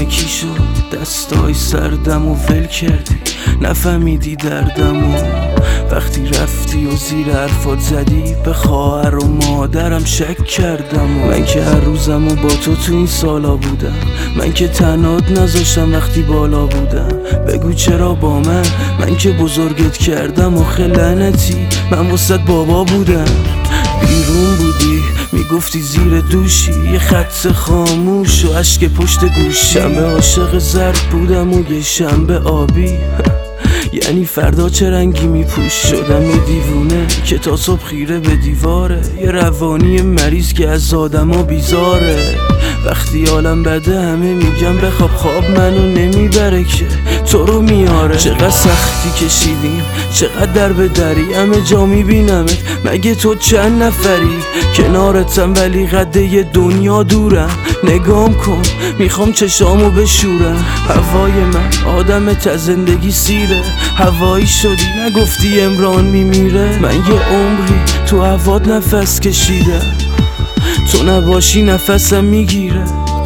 یکی شد دستای سردم و ول کردی، نفهمیدی دردم و وقتی رفتی و زیر حرفات زدی به خواهر و مادرم شک کردم. و من که هر روزم و با تو این سالا بودم، من که تنهات نذاشتم وقتی بالا بودم. بگو چرا با من که بزرگت کردم آخه لعنتی من واسط بابا بودم. بیرون بودی میگفتی زیر دوشی، یه خط خاموش و اشک پشت گوشی. شنبه عاشق زرد بودم و یه شنبه آبی یعنی فردا چه رنگی میپوش. شدم یه دیوونه که تا صبح خیره به دیواره، یه روانی مریض که از آدما بیزاره. وقتی حالم بده همه میگم بخواب، خواب منو نمیبره که تو رو میاره. چقدر سختی کشیدیم چقدر در به دری، همه جا میبینمت مگه تو چند نفری؟ کنارتم ولی قده دنیا دورم، نگام کن میخوام چشامو بشورم. هوای من آدمت از زندگی سیره، هوایی شدی نگفتی امران میمیره. من یه عمری تو هوات نفس کشیدم، تو نباشی نفسم میگیره.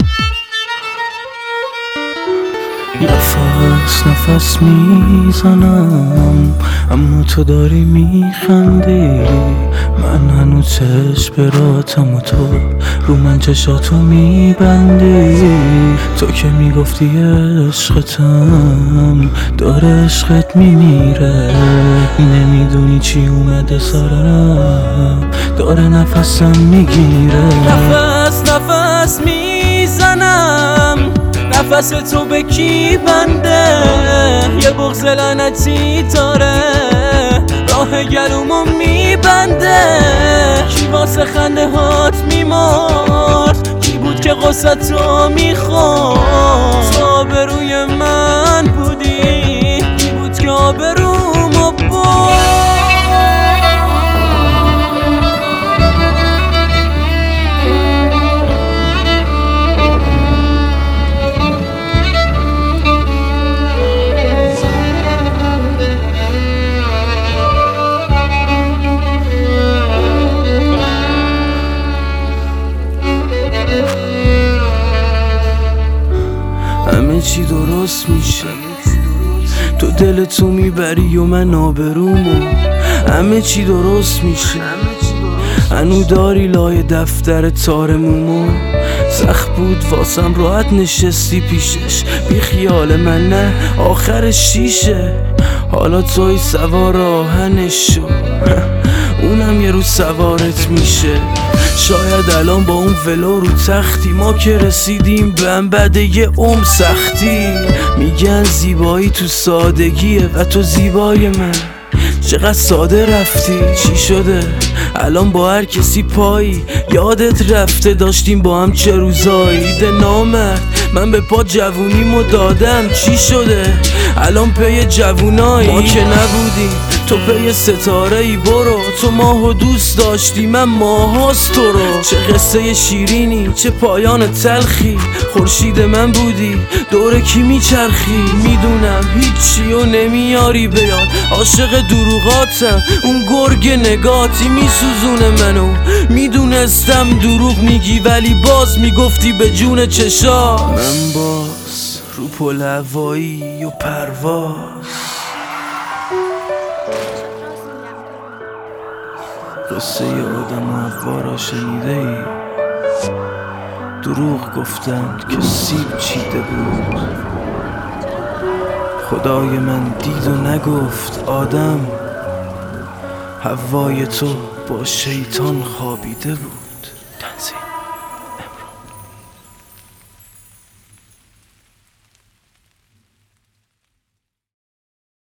نفس میزنم اما تو داری میخندی. من هنوز چشم براتم و تو رو من چشاتو میبندی. تو که میگفتی عشقتم داره عشقت میمیره، نمیدونی چی اومده سرم داره نفسم میگیره. نفس میزنم نفس تو به کی بنده، یه بغض لعنتی داره راه گلومو میبنده. کی واسه خنده هات میمرد، کی بود که غصتو میخورد؟ تو آبروی من بودی، کی بود که آبرومو برد؟ همه چی درست میشه، تو دلتو میبری و من آبرومو. همه چی درست میشه، هنو داری لای دفتر تارمومو. سخت بود واسم راحت نشستی پیشش، بی خیال من نه آخرش شیشه. حالا توی سوار آهنش شو اونم یه روز سوارت میشه. شاید الان با اون ولو رو تختی، ما که رسیدیم به بعد یه سختی. میگن زیبایی تو سادگیه و تو زیبای من چقدر ساده رفتی. چی شده الان با هر کسی پایی؟ یادت رفته داشتیم با هم چه روزایی؟ ده نامرد من به پا جوونیمو دادم، چی شده الان پی جوونایی؟ ما که نبودیم تو پی ستاره ای، برو تو ماهو دوست داشتی من ماهاست تو رو. چه قصه شیرینی چه پایان تلخی، خورشید من بودی دور کی میچرخی. میدونم هیچی و نمیاری بیاد، عاشق دروغاتم اون گرگ نگاتی میسوزونه منو. میدونستم دروغ میگی ولی باز میگفتی به جون چشا. من باز رو پل هوایی و پرواز قصه آدم و حوا را شنیده ای؟ دروغ گفتند که سیب چیده بود، خدای من دید و نگفت آدم هوای تو با شیطان خوابیده بود. تنزیل